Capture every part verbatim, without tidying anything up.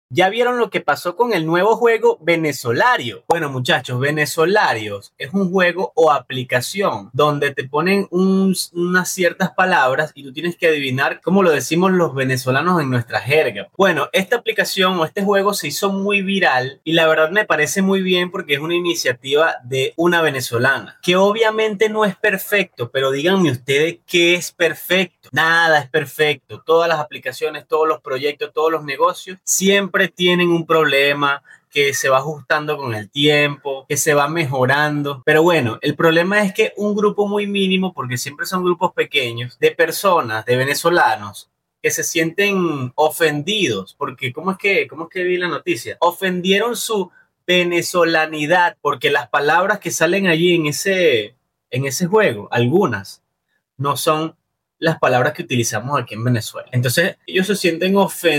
¿Ya vieron lo que pasó con el nuevo juego Venezolario? Bueno, muchachos, Venezolarios es un juego o aplicación donde te ponen un- unas ciertas palabras y tú tienes que adivinar cómo lo decimos los venezolanos en nuestra jerga. Bueno, esta aplicación o este juego se hizo muy viral y la verdad me parece muy bien porque es una iniciativa de una venezolana, que obviamente no es perfecto, pero díganme ustedes qué es perfecto. Nada es perfecto. Todas las aplicaciones, todos los proyectos, todos los negocios siempre tienen un problema que se va ajustando con el tiempo, que se va mejorando. Pero bueno, el problema es que un grupo muy mínimo, porque siempre son grupos pequeños, de personas, de venezolanos, que se sienten ofendidos, porque ¿cómo es que, cómo es que vi la noticia? Ofendieron su venezolanidad, porque las palabras que salen allí en ese, en ese juego, algunas, no son las palabras que utilizamos aquí en Venezuela. Entonces, ellos se sienten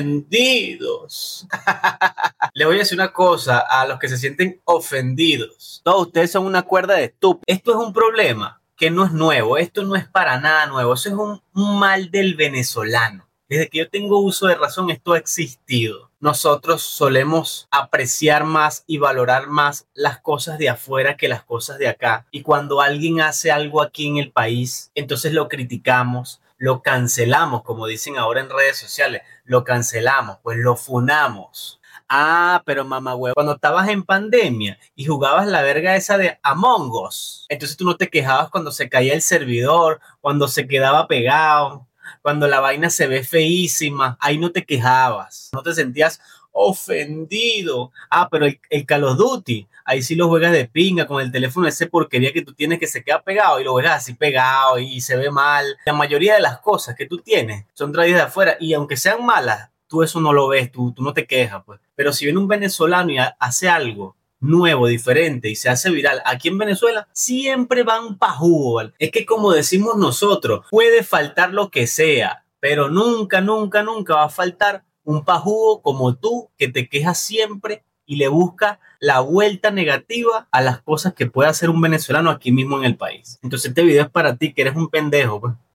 ofendidos. Les voy a decir una cosa a los que se sienten ofendidos. Todos ustedes son una cuerda de estúpidos. Esto es un problema que no es nuevo. Esto no es para nada nuevo. Eso es un, un mal del venezolano. Desde que yo tengo uso de razón, esto ha existido. Nosotros solemos apreciar más y valorar más las cosas de afuera que las cosas de acá. Y cuando alguien hace algo aquí en el país, entonces lo criticamos, lo cancelamos, como dicen ahora en redes sociales, lo cancelamos, pues lo funamos. Ah, pero mamá huevo, cuando estabas en pandemia y jugabas la verga esa de Among Us, entonces tú no te quejabas cuando se caía el servidor, cuando se quedaba pegado, cuando la vaina se ve feísima, ahí no te quejabas, no te sentías ofendido. Ah, pero el, el Call of Duty, ahí sí lo juegas de pinga con el teléfono ese porquería que tú tienes que se queda pegado y lo juegas así pegado y se ve mal. La mayoría de las cosas que tú tienes son traídas de afuera y aunque sean malas, tú eso no lo ves, tú, tú no te quejas, pues. Pero si viene un venezolano y ha- hace algo nuevo, diferente y se hace viral aquí en Venezuela, siempre van pa' jugo, ¿vale? Es que como decimos nosotros, puede faltar lo que sea, pero nunca, nunca, nunca va a faltar un pajugo como tú que te quejas siempre y le busca la vuelta negativa a las cosas que puede hacer un venezolano aquí mismo en el país. Entonces este video es para ti que eres un pendejo, pues.